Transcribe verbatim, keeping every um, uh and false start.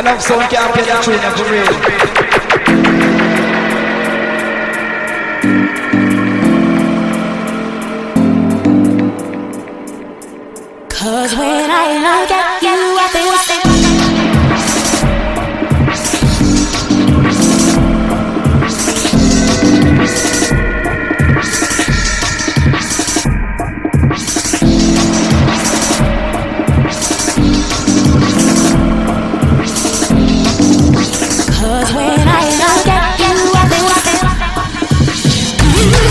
Enough sound can't play that tune for real. Cause when I look at you, I feel sick. Cause when I look at you, I feel sick.